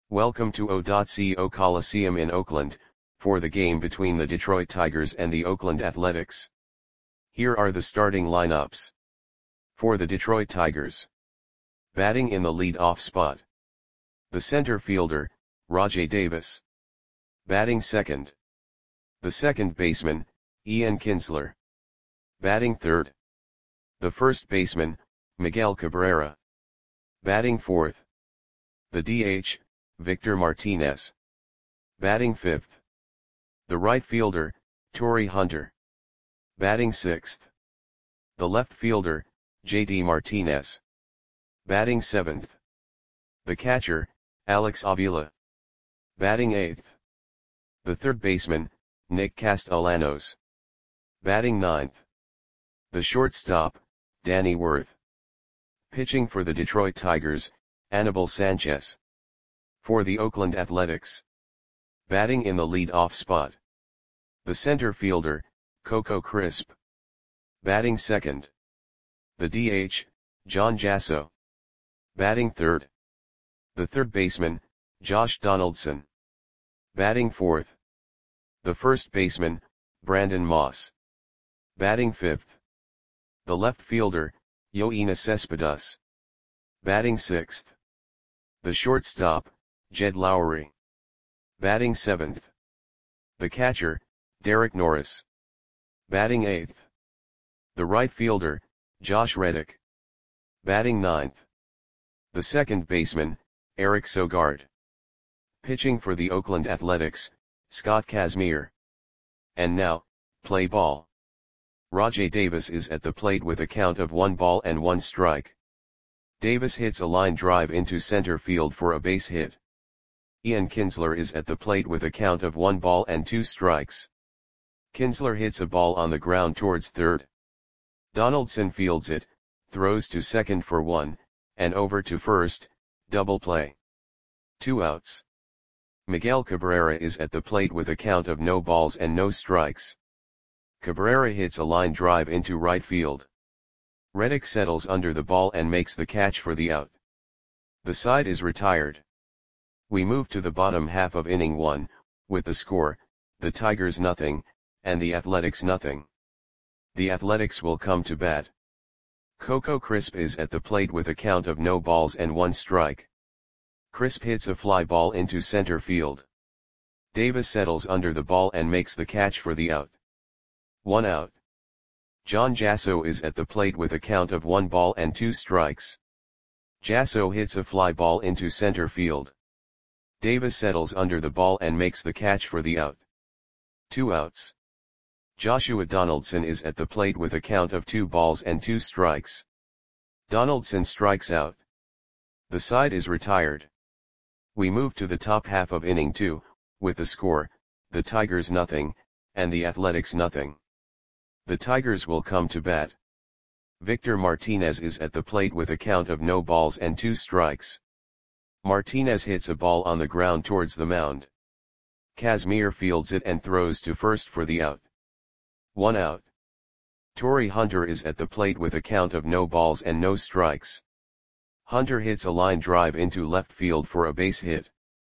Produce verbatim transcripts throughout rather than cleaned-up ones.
Welcome to O.co Coliseum in Oakland, for the game between the Detroit Tigers and the Oakland Athletics. Here are the starting lineups. For the Detroit Tigers. Batting in the lead-off spot. The center fielder, Rajai Davis. Batting second. The second baseman, Ian Kinsler. Batting third. The first baseman, Miguel Cabrera. Batting fourth. The D H, Victor Martinez. Batting fifth. The right fielder, Torii Hunter. Batting sixth. The left fielder, J D Martinez. Batting seventh. The catcher, Alex Avila. Batting eighth. The third baseman, Nick Castellanos. Batting ninth. The shortstop, Danny Worth. Pitching for the Detroit Tigers, Anibal Sanchez. For the Oakland Athletics. Batting in the lead-off spot. The center fielder, Coco Crisp. Batting second. The D H, John Jasso. Batting third. The third baseman, Josh Donaldson. Batting fourth. The first baseman, Brandon Moss. Batting fifth. The left fielder, Yoenis Cespedes. Batting sixth. The shortstop, Jed Lowry. Batting seventh. The catcher, Derek Norris. Batting eighth. The right fielder, Josh Reddick. Batting ninth. The second baseman, Eric Sogard. Pitching for the Oakland Athletics, Scott Kazmir. And now, play ball. Rajai Davis is at the plate with a count of one ball and one strike. Davis hits a line drive into center field for a base hit. Ian Kinsler is at the plate with a count of one ball and two strikes. Kinsler hits a ball on the ground towards third. Donaldson fields it, throws to second for one, and over to first, double play. Two outs. Miguel Cabrera is at the plate with a count of no balls and no strikes. Cabrera hits a line drive into right field. Reddick settles under the ball and makes the catch for the out. The side is retired. We move to the bottom half of inning one, with the score, the Tigers nothing, and the Athletics nothing. The Athletics will come to bat. Coco Crisp is at the plate with a count of no balls and one strike. Crisp hits a fly ball into center field. Davis settles under the ball and makes the catch for the out. One out. John Jasso is at the plate with a count of one ball and two strikes. Jasso hits a fly ball into center field. Davis settles under the ball and makes the catch for the out. Two outs. Joshua Donaldson is at the plate with a count of two balls and two strikes. Donaldson strikes out. The side is retired. We move to the top half of inning two, with the score, the Tigers nothing, and the Athletics nothing. The Tigers will come to bat. Victor Martinez is at the plate with a count of no balls and two strikes. Martinez hits a ball on the ground towards the mound. Kazmir fields it and throws to first for the out. One out. Torii Hunter is at the plate with a count of no balls and no strikes. Hunter hits a line drive into left field for a base hit.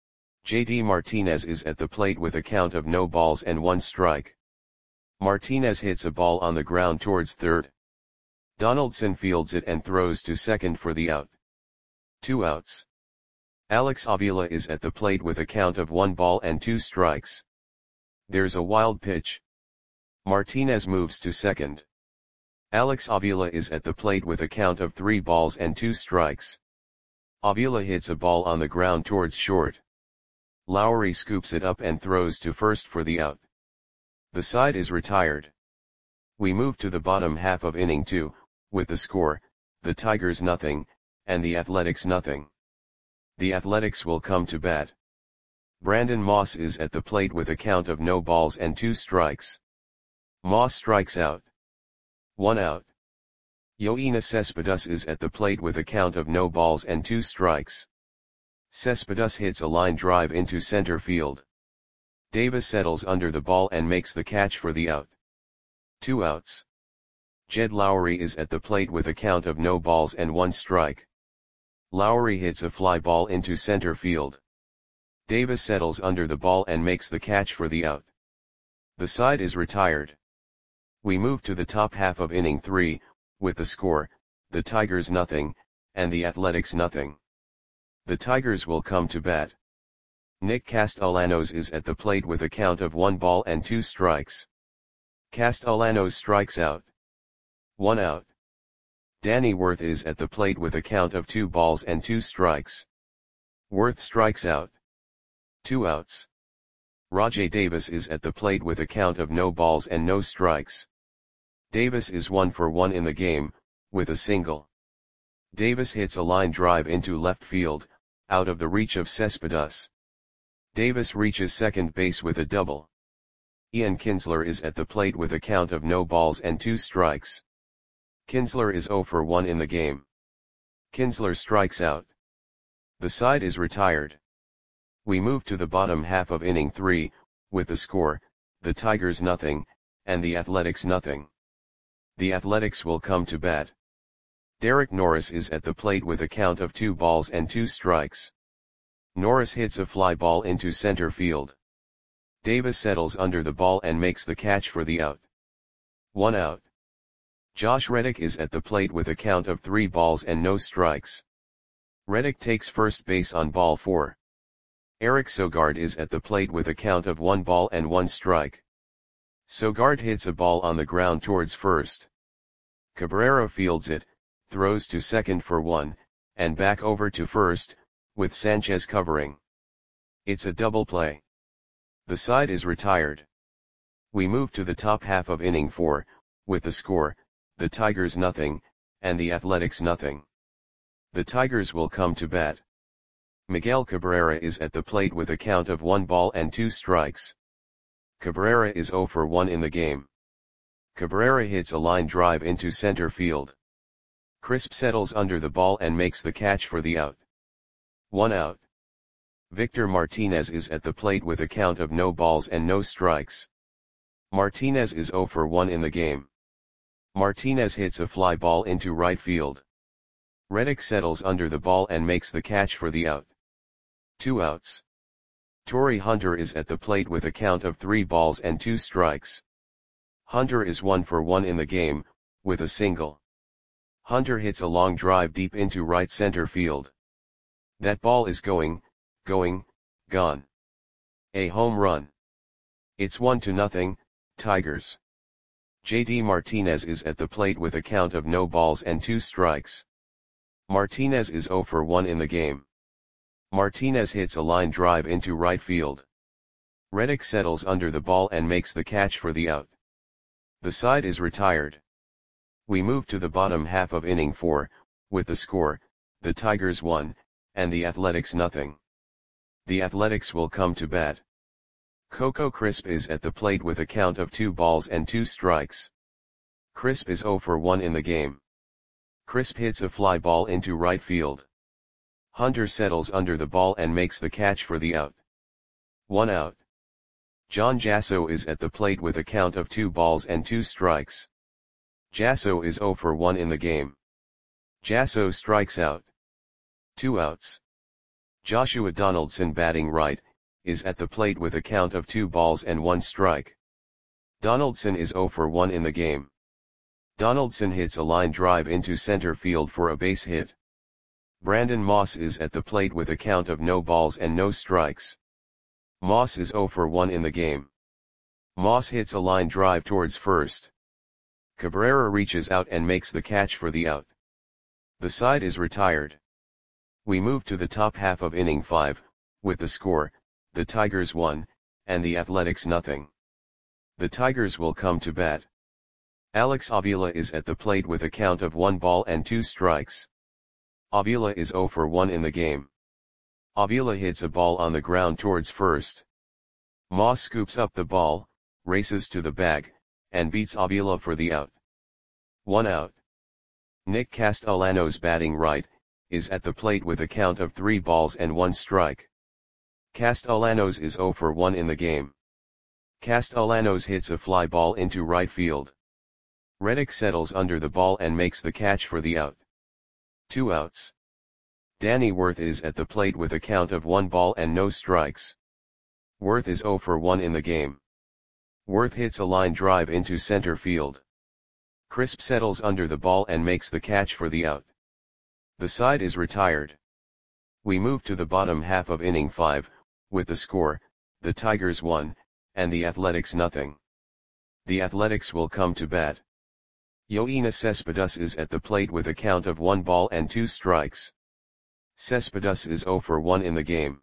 J D Martinez is at the plate with a count of no balls and one strike. Martinez hits a ball on the ground towards third. Donaldson fields it and throws to second for the out. Two outs. Alex Avila is at the plate with a count of one ball and two strikes. There's a wild pitch. Martinez moves to second. Alex Avila is at the plate with a count of three balls and two strikes. Avila hits a ball on the ground towards short. Lowry scoops it up and throws to first for the out. The side is retired. We move to the bottom half of inning two, with the score, the Tigers nothing, and the Athletics nothing. The Athletics will come to bat. Brandon Moss is at the plate with a count of no balls and two strikes. Moss strikes out. One out. Yoenis Cespedes is at the plate with a count of no balls and two strikes. Cespedes hits a line drive into center field. Davis settles under the ball and makes the catch for the out. Two outs. Jed Lowry is at the plate with a count of no balls and one strike. Lowry hits a fly ball into center field. Davis settles under the ball and makes the catch for the out. The side is retired. We move to the top half of inning three, with the score, the Tigers nothing, and the Athletics nothing. The Tigers will come to bat. Nick Castellanos is at the plate with a count of one ball and two strikes. Castellanos strikes out. One out. Danny Worth is at the plate with a count of two balls and two strikes. Worth strikes out. Two outs. Rajai Davis is at the plate with a count of no balls and no strikes. Davis is one for one in the game, with a single. Davis hits a line drive into left field, out of the reach of Cespedes. Davis reaches second base with a double. Ian Kinsler is at the plate with a count of no balls and two strikes. Kinsler is zero for one in the game. Kinsler strikes out. The side is retired. We move to the bottom half of inning three, with the score, the Tigers nothing, and the Athletics nothing. The Athletics will come to bat. Derek Norris is at the plate with a count of two balls and two strikes. Norris hits a fly ball into center field. Davis settles under the ball and makes the catch for the out. One out. Josh Reddick is at the plate with a count of three balls and no strikes. Reddick takes first base on ball four. Eric Sogard is at the plate with a count of one ball and one strike. Sogard hits a ball on the ground towards first. Cabrera fields it, throws to second for one, and back over to first, with Sanchez covering. It's a double play. The side is retired. We move to the top half of inning four, with the score, the Tigers nothing, and the Athletics nothing. The Tigers will come to bat. Miguel Cabrera is at the plate with a count of one ball and two strikes. Cabrera is zero for one in the game. Cabrera hits a line drive into center field. Crisp settles under the ball and makes the catch for the out. One out. Victor Martinez is at the plate with a count of no balls and no strikes. Martinez is zero for one in the game. Martinez hits a fly ball into right field. Reddick settles under the ball and makes the catch for the out. Two outs. Torrey Hunter is at the plate with a count of three balls and two strikes. Hunter is one for one in the game, with a single. Hunter hits a long drive deep into right center field. That ball is going, going, gone. A home run. It's one to nothing, Tigers. J D Martinez is at the plate with a count of no balls and two strikes. Martinez is zero for one in the game. Martinez hits a line drive into right field. Reddick settles under the ball and makes the catch for the out. The side is retired. We move to the bottom half of inning four, with the score, the Tigers one, and the Athletics nothing. The Athletics will come to bat. Coco Crisp is at the plate with a count of two balls and two strikes. Crisp is zero for one in the game. Crisp hits a fly ball into right field. Hunter settles under the ball and makes the catch for the out. One out. John Jasso is at the plate with a count of two balls and two strikes. Jasso is zero for one in the game. Jasso strikes out. Two outs. Joshua Donaldson, batting right, is at the plate with a count of two balls and one strike. Donaldson is zero for one in the game. Donaldson hits a line drive into center field for a base hit. Brandon Moss is at the plate with a count of no balls and no strikes. Moss is zero for one in the game. Moss hits a line drive towards first. Cabrera reaches out and makes the catch for the out. The side is retired. We move to the top half of inning five, with the score, the Tigers one, and the Athletics nothing. The Tigers will come to bat. Alex Avila is at the plate with a count of one ball and two strikes. Avila is zero for one in the game. Avila hits a ball on the ground towards first. Moss scoops up the ball, races to the bag, and beats Avila for the out. One out. Nick Castellanos, batting right, is at the plate with a count of three balls and one strike. Castellanos is zero for one in the game. Castellanos hits a fly ball into right field. Reddick settles under the ball and makes the catch for the out. Two outs. Danny Worth is at the plate with a count of one ball and no strikes. Worth is zero for one in the game. Worth hits a line drive into center field. Crisp settles under the ball and makes the catch for the out. The side is retired. We move to the bottom half of inning five, with the score, the Tigers one, and the Athletics nothing. The Athletics will come to bat. Yoenis Cespedes is at the plate with a count of one ball and two strikes. Cespedes is zero for one in the game.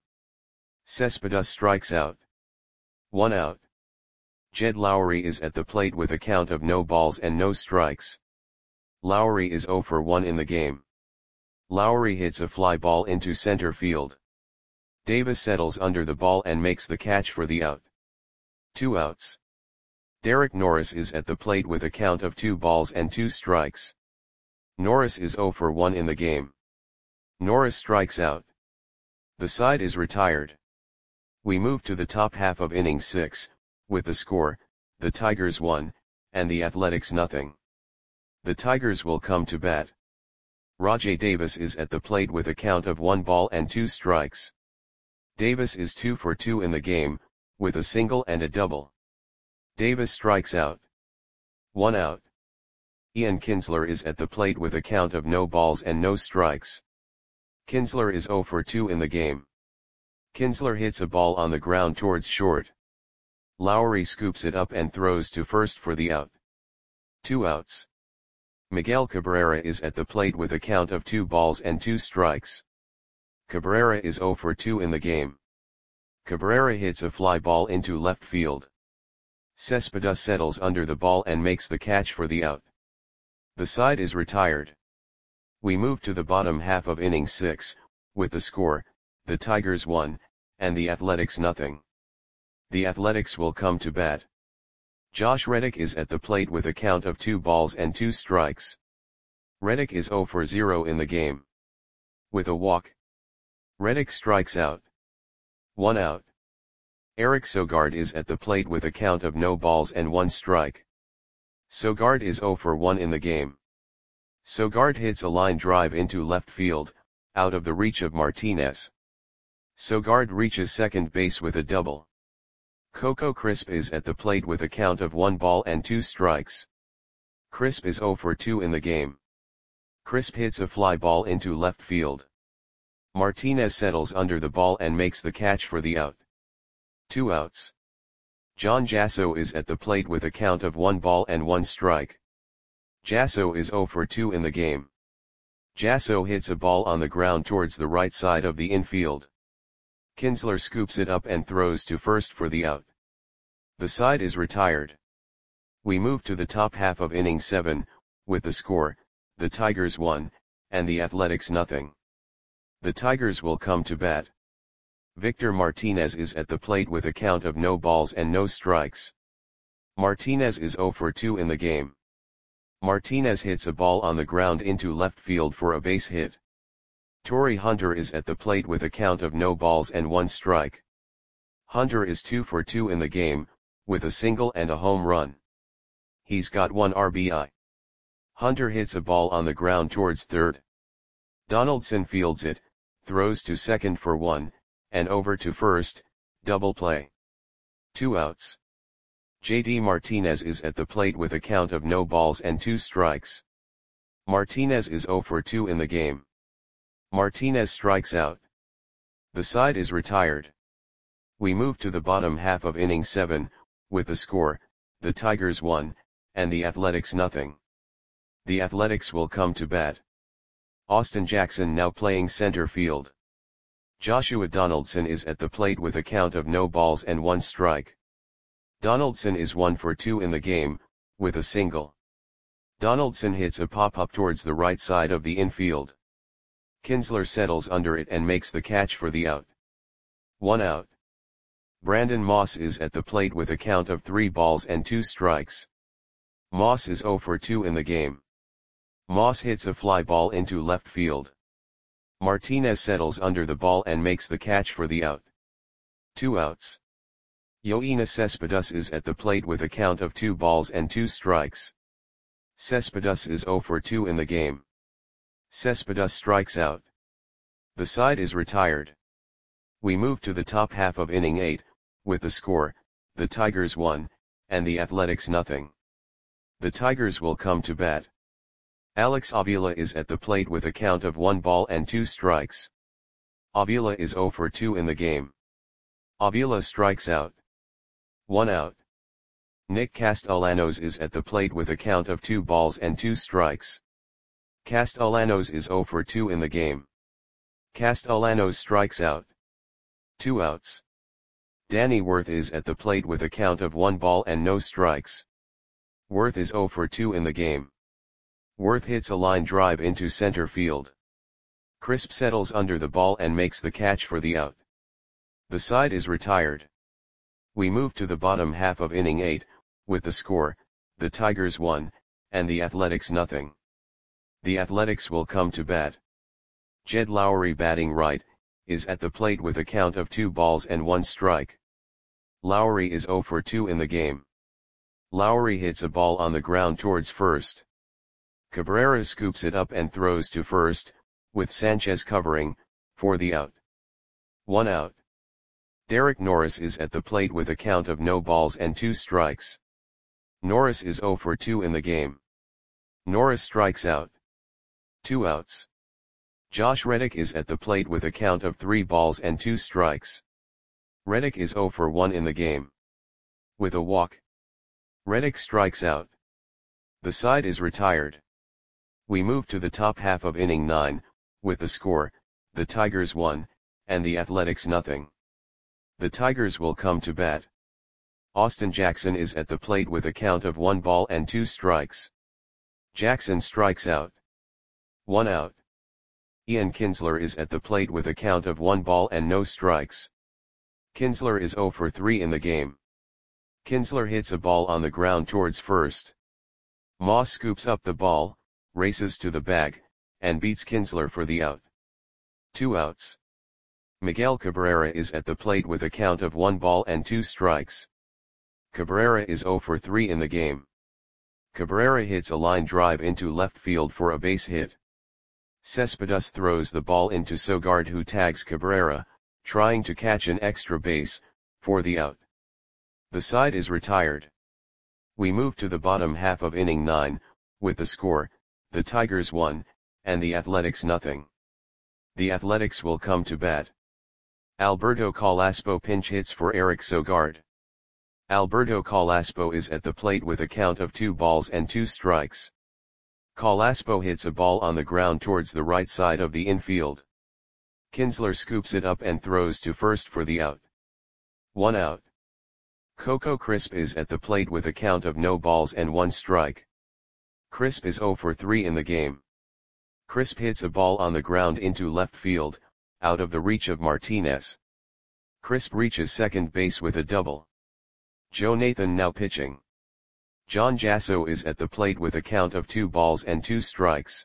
Cespedes strikes out. One out. Jed Lowrie is at the plate with a count of no balls and no strikes. Lowrie is zero for one in the game. Lowrie hits a fly ball into center field. Davis settles under the ball and makes the catch for the out. Two outs. Derek Norris is at the plate with a count of two balls and two strikes. Norris is zero for one in the game. Norris strikes out. The side is retired. We move to the top half of inning six, with the score, the Tigers one, and the Athletics nothing. The Tigers will come to bat. Rajai Davis is at the plate with a count of one ball and two strikes. Davis is two for two in the game, with a single and a double. Davis strikes out. One out. Ian Kinsler is at the plate with a count of no balls and no strikes. Kinsler is zero for two in the game. Kinsler hits a ball on the ground towards short. Lowrie scoops it up and throws to first for the out. Two outs. Miguel Cabrera is at the plate with a count of two balls and two strikes. Cabrera is zero for two in the game. Cabrera hits a fly ball into left field. Cespedes settles under the ball and makes the catch for the out. The side is retired. We move to the bottom half of inning six, with the score, the Tigers one, and the Athletics nothing. The Athletics will come to bat. Josh Reddick is at the plate with a count of two balls and two strikes. Reddick is zero for zero in the game. With a walk. Reddick strikes out. One out. Eric Sogard is at the plate with a count of no balls and one strike. Sogard is zero for one in the game. Sogard hits a line drive into left field, out of the reach of Martinez. Sogard reaches second base with a double. Coco Crisp is at the plate with a count of one ball and two strikes. Crisp is zero for two in the game. Crisp hits a fly ball into left field. Martinez settles under the ball and makes the catch for the out. Two outs. John Jasso is at the plate with a count of one ball and one strike. Jasso is zero for two in the game. Jasso hits a ball on the ground towards the right side of the infield. Kinsler scoops it up and throws to first for the out. The side is retired. We move to the top half of inning seven, with the score, the Tigers one, and the Athletics nothing. The Tigers will come to bat. Victor Martinez is at the plate with a count of no balls and no strikes. Martinez is zero for two in the game. Martinez hits a ball on the ground into left field for a base hit. Torrey Hunter is at the plate with a count of no balls and one strike. Hunter is two for two in the game, with a single and a home run. He's got one R B I. Hunter hits a ball on the ground towards third. Donaldson fields it, throws to second for one, and over to first, double play. Two outs. J D Martinez is at the plate with a count of no balls and two strikes. Martinez is zero for two in the game. Martinez strikes out. The side is retired. We move to the bottom half of inning seven, with the score, the Tigers one, and the Athletics nothing. The Athletics will come to bat. Austin Jackson now playing center field. Joshua Donaldson is at the plate with a count of no balls and one strike. Donaldson is one for two in the game, with a single. Donaldson hits a pop-up towards the right side of the infield. Kinsler settles under it and makes the catch for the out. One out. Brandon Moss is at the plate with a count of three balls and two strikes. Moss is zero for two in the game. Moss hits a fly ball into left field. Martinez settles under the ball and makes the catch for the out. Two outs. Yoenis Cespedes is at the plate with a count of two balls and two strikes. Cespedes is zero for two in the game. Cespedes strikes out. The side is retired. We move to the top half of inning eight, with the score, the Tigers one, and the Athletics nothing. The Tigers will come to bat. Alex Avila is at the plate with a count of one ball and two strikes. Avila is zero for two in the game. Avila strikes out. One out. Nick Castellanos is at the plate with a count of two balls and two strikes. Castellanos is zero for two in the game. Castellanos strikes out. Two outs. Danny Worth is at the plate with a count of one ball and no strikes. Worth is zero for two in the game. Worth hits a line drive into center field. Crisp settles under the ball and makes the catch for the out. The side is retired. We move to the bottom half of inning eight, with the score, the Tigers one, and the Athletics nothing. The Athletics will come to bat. Jed Lowry, batting right, is at the plate with a count of two balls and one strike. Lowry is zero for two in the game. Lowry hits a ball on the ground towards first. Cabrera scoops it up and throws to first, with Sanchez covering, for the out. One out. Derek Norris is at the plate with a count of no balls and two strikes. Norris is zero for two in the game. Norris strikes out. Two outs. Josh Reddick is at the plate with a count of three balls and two strikes. Reddick is zero for one in the game. With a walk. Reddick strikes out. The side is retired. We move to the top half of inning nine, with the score, the Tigers one, and the Athletics nothing. The Tigers will come to bat. Austin Jackson is at the plate with a count of one ball and two strikes. Jackson strikes out. One out. Ian Kinsler is at the plate with a count of one ball and no strikes. Kinsler is zero for three in the game. Kinsler hits a ball on the ground towards first. Moss scoops up the ball, races to the bag, and beats Kinsler for the out. Two outs. Miguel Cabrera is at the plate with a count of one ball and two strikes. Cabrera is zero for three in the game. Cabrera hits a line drive into left field for a base hit. Cespedes throws the ball into Sogard, who tags Cabrera, trying to catch an extra base, for the out. The side is retired. We move to the bottom half of inning nine, with the score, the Tigers one, and the Athletics nothing. The Athletics will come to bat. Alberto Calaspo pinch hits for Eric Sogard. Alberto Calaspo is at the plate with a count of two balls and two strikes. Calaspo hits a ball on the ground towards the right side of the infield. Kinsler scoops it up and throws to first for the out. One out. Coco Crisp is at the plate with a count of no balls and one strike. Crisp is zero for three in the game. Crisp hits a ball on the ground into left field, out of the reach of Martinez. Crisp reaches second base with a double. Joe Nathan now pitching. John Jasso is at the plate with a count of two balls and two strikes.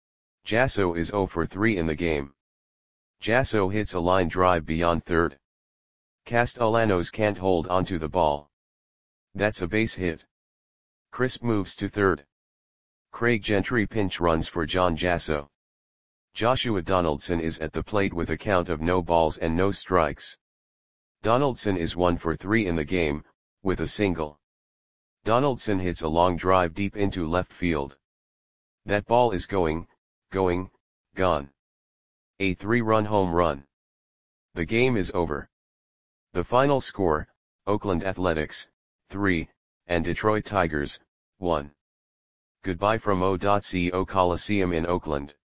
Jasso is zero for three in the game. Jasso hits a line drive beyond third. Castellanos can't hold onto the ball. That's a base hit. Crisp moves to third. Craig Gentry pinch runs for John Jasso. Joshua Donaldson is at the plate with a count of no balls and no strikes. Donaldson is one for three in the game, with a single. Donaldson hits a long drive deep into left field. That ball is going, going, gone. A three-run home run. The game is over. The final score, Oakland Athletics, three, and Detroit Tigers, one. Goodbye from O.C O Coliseum in Oakland.